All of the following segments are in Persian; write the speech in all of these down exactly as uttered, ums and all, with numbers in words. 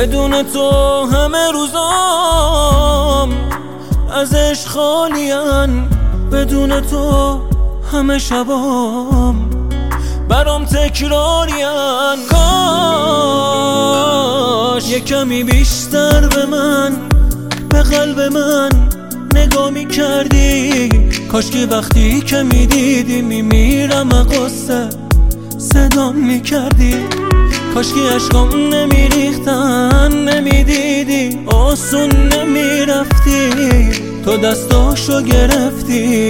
بدون تو همه روزام از عشق خالین، بدون تو همه شبام برام تکرارین. کاش یه کمی بیشتر به من، به قلب من نگاه می کردی. کاش که وقتی که می دیدی می میرم قصه صدام می کردی. کاش که عشقام نمی ریختن نمی دیدی، آسون نمی رفتی، تو دستاشو گرفتی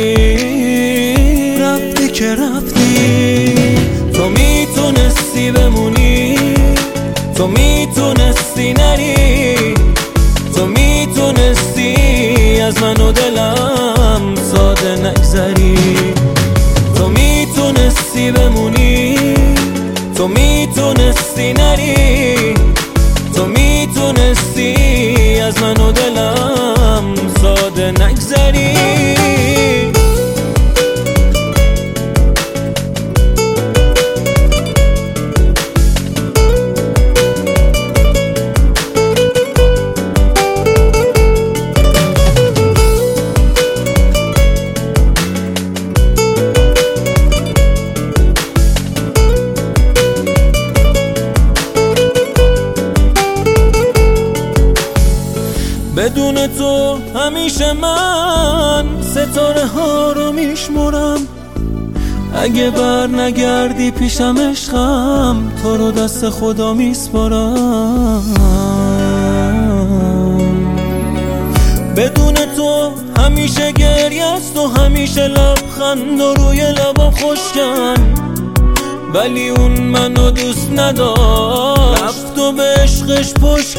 رفتی که رفتی. تو میتونستی بمونی، تو میتونستی نری، تو میتونستی از من و دلم ساده نگذری. تو میتونستی بمونی، تو میتونستی نری، تو میتونستی از من و دلم ساده نگذری. بدون تو همیشه من ستاره ها رو میشمرم. اگه بر نگردی پیشم عشقم، تو رو دست خدا میسپارم. بدون تو همیشه گریه است و همیشه لبخند و روی لبم خشکن، ولی اون منو دوست نداشت، رفت و به عشقش پشت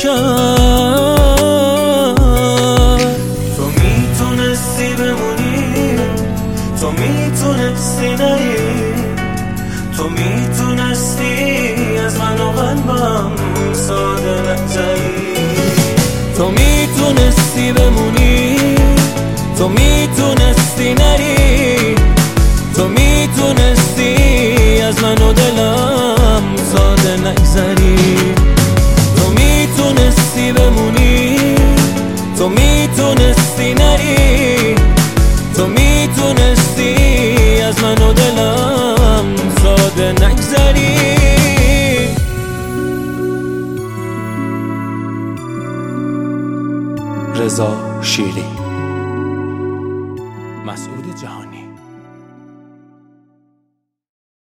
کرد. تو میتونستی بمونی، تو میتونستی نری، تو میتونستی از من و قلبم ساده نگذری. تو میتونستی بمونی، تو میتونستی نری، تو میتونستی از من و دلم ساده نگذری. تو میتونستی بمونی، تو میتونستی نری، تو میتونستی از من و دلم ساده نگذری. رضا شیری، مسعود جهانی.